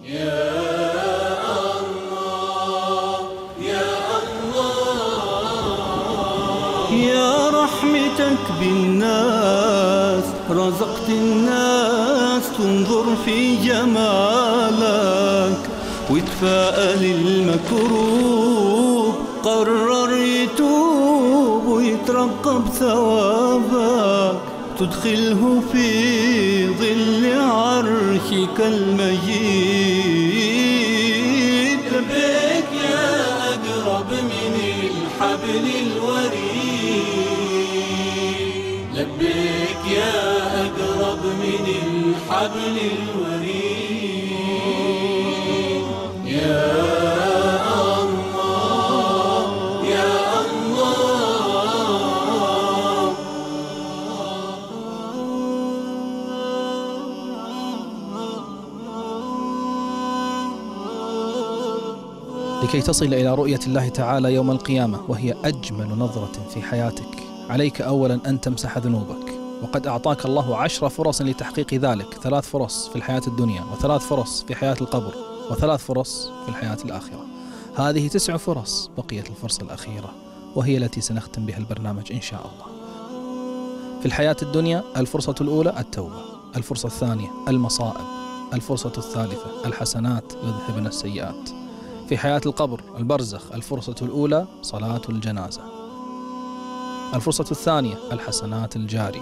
يا الله يا الله، يا رحمتك بالناس رزقت الناس تنظر في جمالك، ويتفائل المكروب قرر يتوب ويترقب ثوابك، تدخله في ظل عرشك المجيد. لبيك يا أقرب من الحبل الوريد، لبيك يا أقرب من الحبل الوريد. يا الله يا الله. لكي تصل إلى رؤية الله تعالى يوم القيامة وهي أجمل نظرة في حياتك، عليك أولا أن تمسح ذنوبك، وقد أعطاك الله 10 فرص لتحقيق ذلك، 3 فرص في الحياة الدنيا، و3 فرص في حياة القبر، و3 فرص في الحياة الآخرة. هذه 9 فرص، بقيت الفرصة الأخيرة وهي التي سنختم بها البرنامج إن شاء الله. في الحياة الدنيا الفرصة الأولى التوبة، الفرصة الثانية المصائب، الفرصة الثالثة الحسنات يذهبن السيئات. في حياة القبر البرزخ الفرصة الأولى صلاة الجنازة، الفرصة الثانية الحسنات الجارية،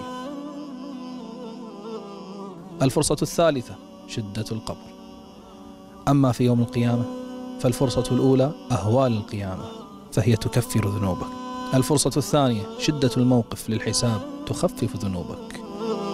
الفرصة الثالثة شدة القبر. أما في يوم القيامة فالفرصة الأولى أهوال القيامة فهي تكفر ذنوبك، الفرصة الثانية شدة الموقف للحساب تخفف ذنوبك.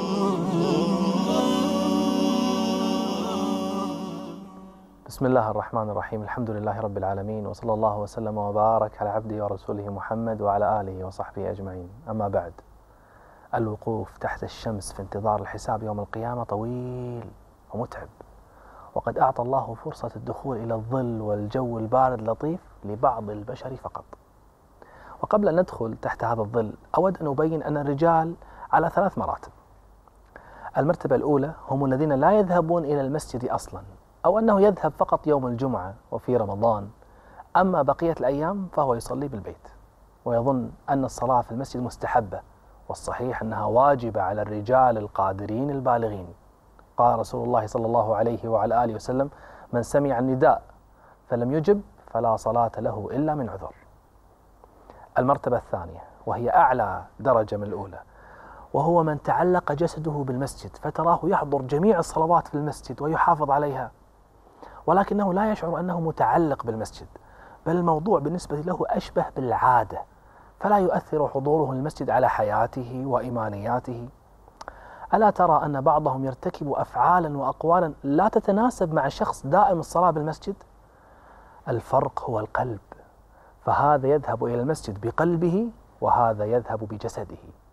بسم الله الرحمن الرحيم، الحمد لله رب العالمين، وصلى الله وسلم وبارك على عبده ورسوله محمد وعلى آله وصحبه أجمعين. أما بعد، الوقوف تحت الشمس في انتظار الحساب يوم القيامة طويل ومتعب، وقد أعطى الله فرصة الدخول إلى الظل والجو البارد اللطيف لبعض البشر فقط. وقبل أن ندخل تحت هذا الظل أود أن أبين أن الرجال على 3 مراتب. المرتبة الأولى هم الذين لا يذهبون إلى المسجد أصلا، أو أنه يذهب فقط يوم الجمعة وفي رمضان، أما بقية الأيام فهو يصلي بالبيت ويظن أن الصلاة في المسجد مستحبة، والصحيح أنها واجبة على الرجال القادرين البالغين. قال رسول الله صلى الله عليه وعلى آله وسلم: من سمع النداء فلم يجب فلا صلاة له إلا من عذر. المرتبة الثانية وهي أعلى درجة من الأولى، وهو من تعلق جسده بالمسجد، فتراه يحضر جميع الصلوات في المسجد ويحافظ عليها، ولكنه لا يشعر أنه متعلق بالمسجد، بل الموضوع بالنسبة له أشبه بالعادة، فلا يؤثر حضوره المسجد على حياته وإيمانياته. ألا ترى أن بعضهم يرتكب أفعالا وأقوالا لا تتناسب مع شخص دائم الصلاة بالمسجد؟ الفرق هو القلب، فهذا يذهب إلى المسجد بقلبه وهذا يذهب بجسده.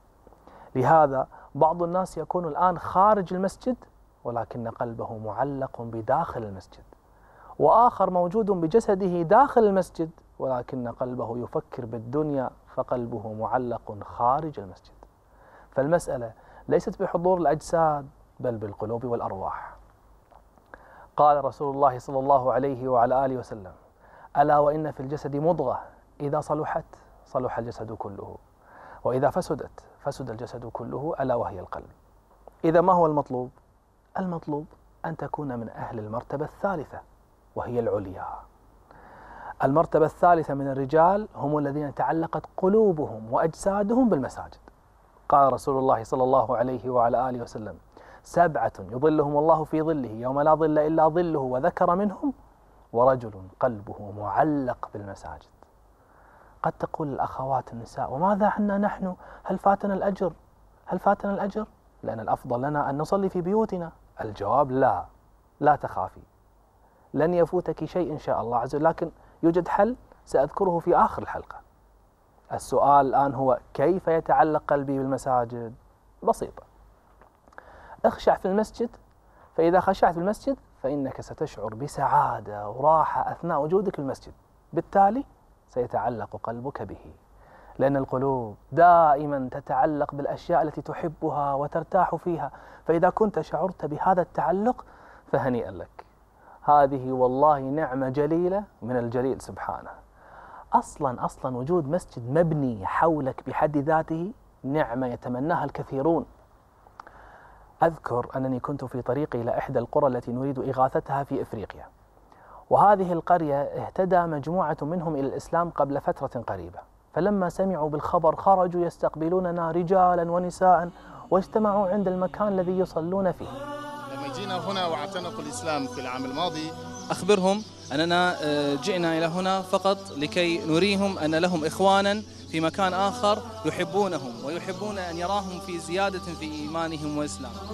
لهذا بعض الناس يكون الآن خارج المسجد ولكن قلبه معلق بداخل المسجد، وآخر موجود بجسده داخل المسجد ولكن قلبه يفكر بالدنيا فقلبه معلق خارج المسجد. فالمسألة ليست بحضور الأجساد بل بالقلوب والأرواح. قال رسول الله صلى الله عليه وعلى آله وسلم: ألا وإن في الجسد مضغة إذا صلحت صلح الجسد كله، وإذا فسدت فسد الجسد كله، ألا وهي القلب. إذا ما هو المطلوب؟ المطلوب أن تكون من أهل المرتبة الثالثة وهي العليا. المرتبة الثالثة من الرجال هم الذين تعلقت قلوبهم وأجسادهم بالمساجد. قال رسول الله صلى الله عليه وعلى آله وسلم: 7 يظلهم الله في ظله يوم لا ظل إلا ظله، وذكر منهم: ورجل قلبه معلق بالمساجد. قد تقول الأخوات النساء: وماذا عنا نحن؟ هل فاتنا الأجر؟ هل فاتنا الأجر؟ لأن الأفضل لنا أن نصلي في بيوتنا. الجواب: لا، لا تخافي، لن يفوتك شيء إن شاء الله عز وجل، لكن يوجد حل سأذكره في آخر الحلقة. السؤال الآن هو: كيف يتعلق قلبي بالمساجد؟ بسيطة، اخشع في المسجد، فإذا خشعت في المسجد فإنك ستشعر بسعادة وراحة أثناء وجودك في المسجد، بالتالي سيتعلق قلبك به، لأن القلوب دائما تتعلق بالأشياء التي تحبها وترتاح فيها، فإذا كنت شعرت بهذا التعلق فهنيئا لك. هذه والله نعمة جليلة من الجليل سبحانه. أصلا وجود مسجد مبني حولك بحد ذاته نعمة يتمناها الكثيرون. أذكر أنني كنت في طريقي إلى إحدى القرى التي نريد إغاثتها في إفريقيا، وهذه القرية اهتدى مجموعة منهم إلى الإسلام قبل فترة قريبة، فلما سمعوا بالخبر خرجوا يستقبلوننا رجالا ونساء، واجتمعوا عند المكان الذي يصلون فيه. لما جينا هنا واعتنقوا الإسلام في العام الماضي، أخبرهم أننا جئنا إلى هنا فقط لكي نريهم أن لهم إخوانا في مكان آخر يحبونهم ويحبون أن يراهم في زيادة في إيمانهم وإسلامهم.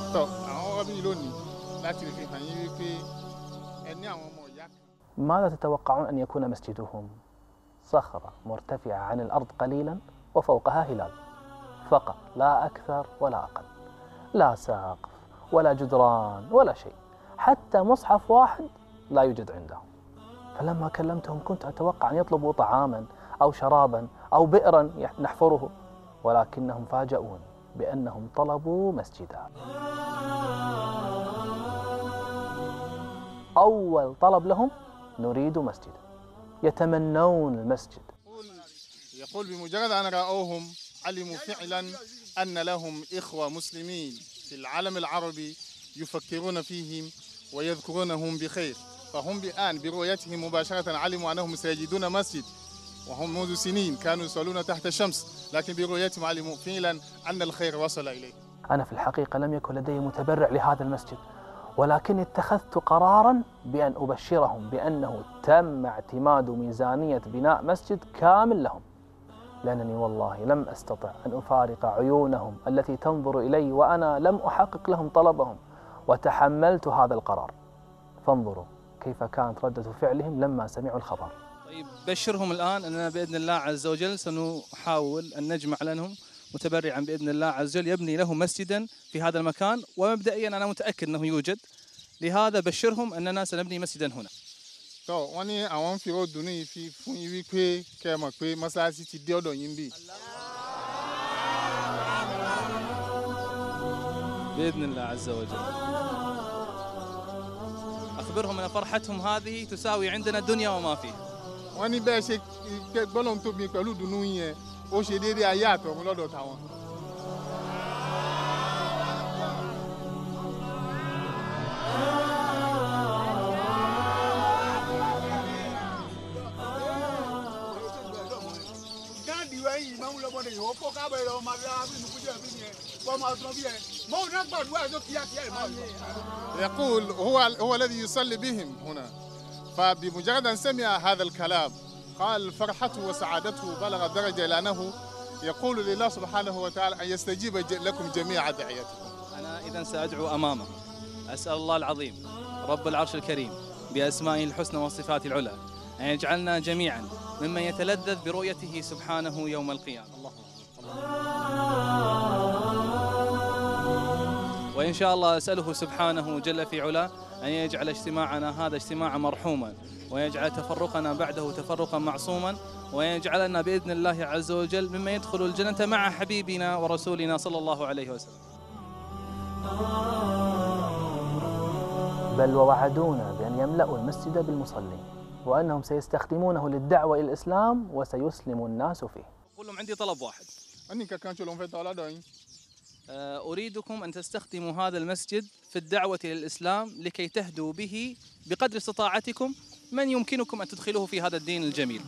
ماذا تتوقعون أن يكون مسجدهم؟ صخرة مرتفعة عن الأرض قليلا وفوقها هلال فقط، لا أكثر ولا أقل، لا سقف ولا جدران ولا شيء، حتى مصحف واحد لا يوجد عندهم. فلما كلمتهم كنت أتوقع أن يطلبوا طعاما أو شرابا أو بئرا نحفره، ولكنهم فاجأوني بأنهم طلبوا مسجدا. أول طلب لهم نريد مسجدا، يتمنون المسجد. يقول بمجرد أن رأوهم علموا فعلا أن لهم إخوة مسلمين في العالم العربي يفكرون فيهم ويذكرونهم بخير، فهم الآن برؤيتهم مباشرة علموا أنهم سيجدون مسجد، وهم منذ سنين كانوا يصلون تحت الشمس، لكن برؤيتهم علموا فعلا أن الخير وصل إليه. أنا في الحقيقة لم يكن لدي متبرع لهذا المسجد، ولكني اتخذت قراراً بأن أبشرهم بأنه تم اعتماد ميزانية بناء مسجد كامل لهم، لأنني والله لم أستطع أن أفارق عيونهم التي تنظر إلي وأنا لم أحقق لهم طلبهم، وتحملت هذا القرار. فانظروا كيف كانت ردة فعلهم لما سمعوا الخبر. طيب بشرهم الآن أننا بإذن الله عز وجل سنحاول أن نجمع لهم متبرعا بإذن الله عز وجل يبني لهم مسجدا في هذا المكان، ومبدئيا أنا متأكد أنه يوجد، لهذا بشرهم أننا سنبني مسجدا هنا. بإذن الله عز وجل. أخبرهم أن فرحتهم هذه تساوي عندنا الدنيا وما فيها. يقول هو الذي يصلي بهم هنا، فبمجرد أن سمع هذا الكلام قال فرحته وسعادته بلغ درجة إلى أنه يقول لله سبحانه وتعالى أن يستجيب لكم جميع دعيتكم. أنا إذن سأدعو أمامه، أسأل الله العظيم رب العرش الكريم بأسمائه الحسنى وصفاته العلى أن يجعلنا جميعا ممن يتلذذ برؤيته سبحانه يوم القيامة. وإن شاء الله أسأله سبحانه جل في علاه أن يجعل اجتماعنا هذا اجتماعا مرحوما، ويجعل تفرقنا بعده تفرقا معصوما، ويجعلنا بإذن الله عز وجل ممن يدخل الجنة مع حبيبنا ورسولنا صلى الله عليه وسلم. بل ووعدونا بأن يملأوا المسجد بالمصلين، وأنهم سيستخدمونه للدعوة إلى الإسلام وسيسلم الناس فيه. أقول لهم عندي طلب واحد، أريدكم أن تستخدموا هذا المسجد في الدعوة إلى الإسلام لكي تهدوا به بقدر استطاعتكم من يمكنكم أن تدخلوه في هذا الدين الجميل.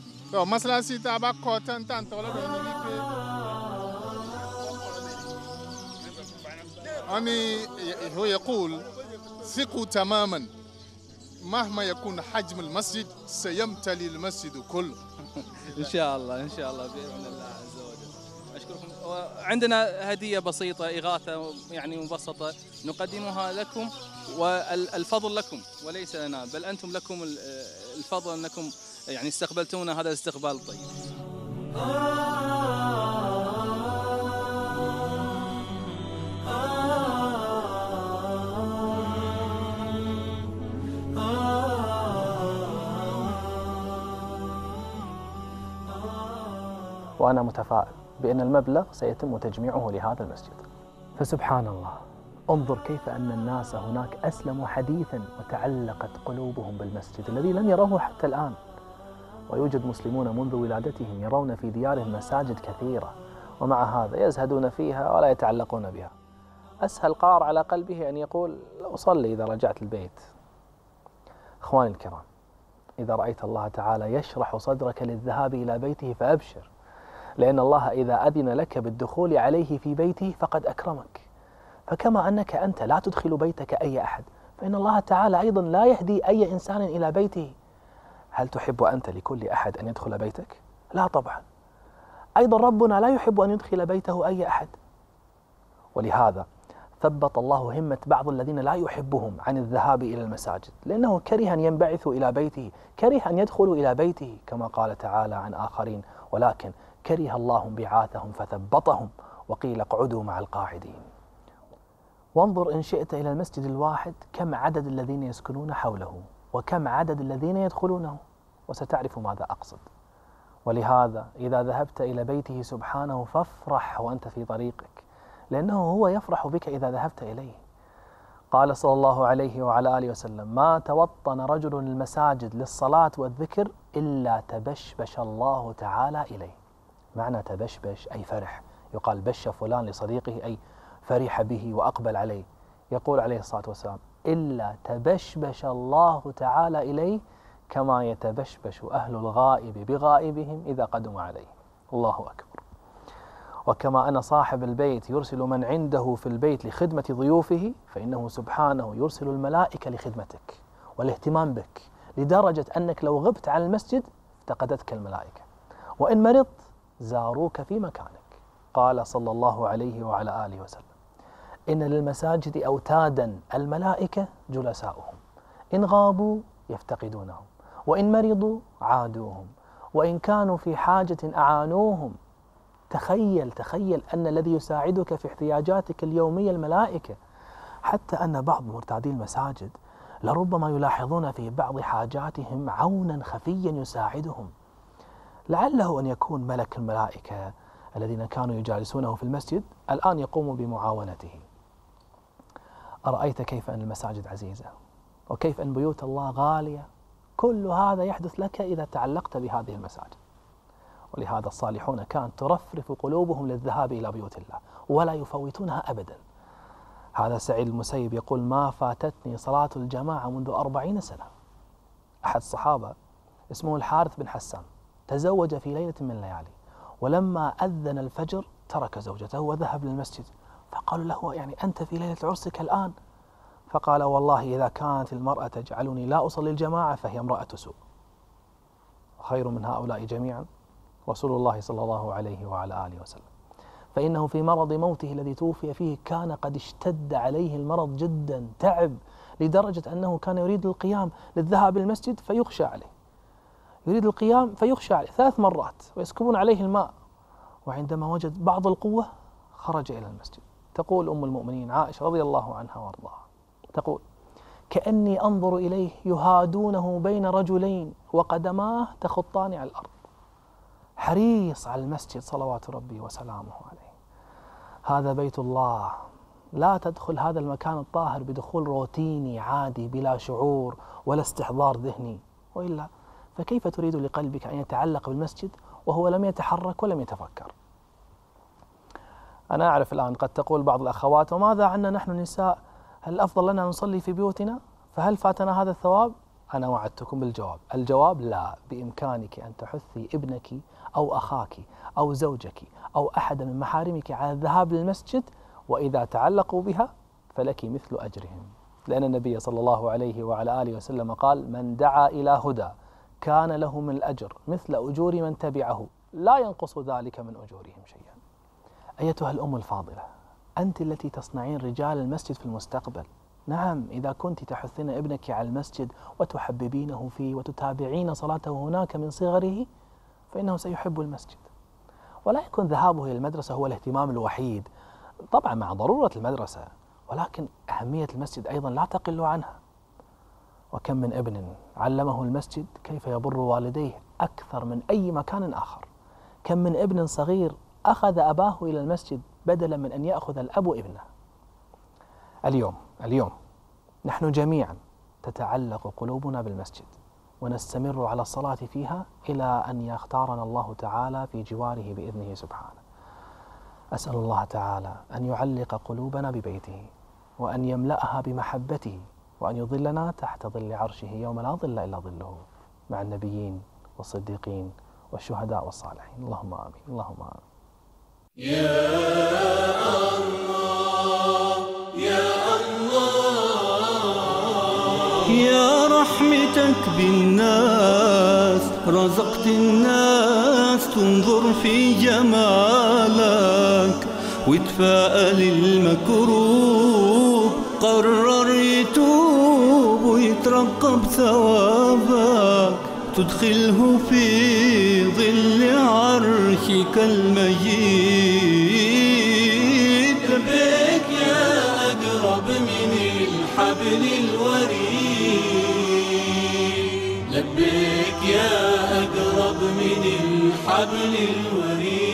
هو يقول ثقوا تماما مهما يكون حجم المسجد سيمتلي المسجد كله. إن شاء الله إن شاء الله بإذن الله عز وجل. أشكركم. عندنا هدية بسيطة، إغاثة يعني مبسطة نقدمها لكم، والفضل لكم وليس لنا، بل أنتم لكم الفضل أنكم يعني استقبلتونا هذا الاستقبال الطيب. وأنا متفائل بأن المبلغ سيتم تجميعه لهذا المسجد. فسبحان الله، انظر كيف أن الناس هناك أسلموا حديثا وتعلقت قلوبهم بالمسجد الذي لم يروه حتى الآن. ويوجد مسلمون منذ ولادتهم يرون في ديارهم مساجد كثيرة، ومع هذا يزهدون فيها ولا يتعلقون بها. أسهل قار على قلبه أن يقول أصلي إذا رجعت البيت. إخواني الكرام، إذا رأيت الله تعالى يشرح صدرك للذهاب إلى بيته فأبشر، لأن الله إذا أذن لك بالدخول عليه في بيته فقد أكرمك. فكما أنك أنت لا تدخل بيتك أي أحد، فإن الله تعالى أيضا لا يهدي أي إنسان إلى بيته. هل تحب أنت لكل أحد أن يدخل بيتك؟ لا طبعا. أيضا ربنا لا يحب أن يدخل بيته أي أحد، ولهذا ثبت الله همة بعض الذين لا يحبهم عن الذهاب إلى المساجد، لأنه كره أن ينبعثوا إلى بيته، كره أن يدخلوا إلى بيته، كما قال تعالى عن آخرين: ولكن كره الله انبعاثهم فثبطهم وقيل اقعدوا مع القاعدين. وانظر إن شئت إلى المسجد الواحد كم عدد الذين يسكنون حوله وكم عدد الذين يدخلونه، وستعرف ماذا أقصد. ولهذا إذا ذهبت إلى بيته سبحانه فافرح وأنت في طريقك، لأنه هو يفرح بك إذا ذهبت إليه. قال صلى الله عليه وعلى آله وسلم: ما توطن رجل المساجد للصلاة والذكر إلا تبشبش الله تعالى إليه. معنى تبشبش أي فرح، يقال بش فلان لصديقه أي فرح به وأقبل عليه. يقول عليه الصلاة والسلام: إلا تبشبش الله تعالى إليه كما يتبشبش أهل الغائب بغائبهم إذا قدموا عليه. الله أكبر. وكما أن صاحب البيت يرسل من عنده في البيت لخدمة ضيوفه، فإنه سبحانه يرسل الملائكة لخدمتك والاهتمام بك، لدرجة أنك لو غبت عن المسجد افتقدتك الملائكة، وإن مرضت زاروك في مكانك. قال صلى الله عليه وعلى آله وسلم: إن للمساجد أوتادا الملائكة جلساؤهم، إن غابوا يفتقدونهم، وإن مرضوا عادوهم، وإن كانوا في حاجة أعانوهم. تخيل أن الذي يساعدك في احتياجاتك اليومية الملائكة، حتى أن بعض مرتادي المساجد لربما يلاحظون في بعض حاجاتهم عونا خفيا يساعدهم، لعله أن يكون ملك الملائكة الذين كانوا يجالسونه في المسجد الآن يقوم بمعاونته. أرأيت كيف أن المساجد عزيزة وكيف أن بيوت الله غالية؟ كل هذا يحدث لك إذا تعلقت بهذه المساجد. ولهذا الصالحون كانت ترفرف قلوبهم للذهاب إلى بيوت الله ولا يفوتونها أبدا. هذا سعيد المسيب يقول: ما فاتتني صلاة الجماعة منذ 40 سنة. أحد الصحابة اسمه الحارث بن حسان تزوج في ليلة من الليالي، ولما أذن الفجر ترك زوجته وذهب للمسجد، فقالوا له: يعني أنت في ليلة عرسك الآن؟ فقال: والله إذا كانت المرأة تجعلني لا أصلي الجماعة فهي امرأة سوء، خير من هؤلاء جميعا رسول الله صلى الله عليه وعلى آله وسلم. فإنه في مرض موته الذي توفي فيه كان قد اشتد عليه المرض جدا، تعب لدرجة أنه كان يريد القيام للذهاب للمسجد فيخشى عليه، يريد القيام فيخشى عليه 3 مرات ويسكبون عليه الماء، وعندما وجد بعض القوة خرج إلى المسجد. تقول أم المؤمنين عائشة رضي الله عنها وارضاها، تقول: كأني أنظر إليه يهادونه بين رجلين وقدماه تخطان على الأرض. حريص على المسجد صلوات ربي وسلامه عليه. هذا بيت الله، لا تدخل هذا المكان الطاهر بدخول روتيني عادي بلا شعور ولا استحضار ذهني، وإلا فكيف تريد لقلبك أن يتعلق بالمسجد وهو لم يتحرك ولم يتفكر؟ أنا أعرف الآن قد تقول بعض الأخوات: وماذا عنا نحن النساء؟ هل الأفضل لنا نصلي في بيوتنا؟ فهل فاتنا هذا الثواب؟ أنا وعدتكم بالجواب. الجواب: لا، بإمكانك أن تحثي ابنك أو أخاك أو زوجك أو أحد من محارمك على الذهاب للمسجد، وإذا تعلقوا بها فلك مثل أجرهم، لأن النبي صلى الله عليه وعلى آله وسلم قال: من دعا إلى هدى كان له من الأجر مثل أجور من تبعه لا ينقص ذلك من أجورهم شيئا. أيتها الأم الفاضلة، أنت التي تصنعين رجال المسجد في المستقبل. نعم، إذا كنت تحثين ابنك على المسجد وتحببينه فيه وتتابعين صلاته هناك من صغره فإنه سيحب المسجد، ولا يكون ذهابه إلى المدرسة هو الاهتمام الوحيد، طبعا مع ضرورة المدرسة، ولكن أهمية المسجد أيضا لا تقل عنها. وكم من ابن علمه المسجد كيف يبر والديه أكثر من أي مكان آخر. كم من ابن صغير أخذ أباه إلى المسجد بدلا من أن يأخذ الأب ابنه. اليوم نحن جميعا تتعلق قلوبنا بالمسجد، ونستمر على الصلاة فيها إلى أن يختارنا الله تعالى في جواره بإذنه سبحانه. أسأل الله تعالى أن يعلق قلوبنا ببيته، وأن يملأها بمحبته، وأن يظلنا تحت ظل عرشه يوم لا ظل إلا ظله، مع النبيين والصديقين والشهداء والصالحين. اللهم آمين، اللهم آمين. يا الله يا الله، يا رحمتك بالناس رزقت الناس تنظر في جمالك، ويتفاءل المكروب قرر يتوب ويترقب ثوابك، تدخله في ظل عرشك المجيد. لبيك يا أقرب من الحبل الوريد، لبيك يا أقرب من الحبل الوريد.